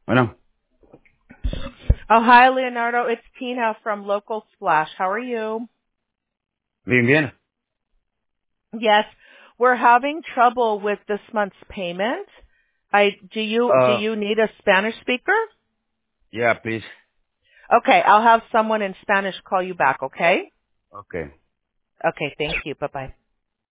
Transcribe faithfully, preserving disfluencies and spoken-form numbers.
Bueno, Oh, hi, Leonardo. It's Tina from Local Splash. How are you? bien, bien. Yes, we're having trouble with this month's payment. I do you do Uh, you need a Spanish speaker? yeah, please. Okay, I'll have someone in Spanish call you back, okay? Okay. Okay, thank you. Bye-bye.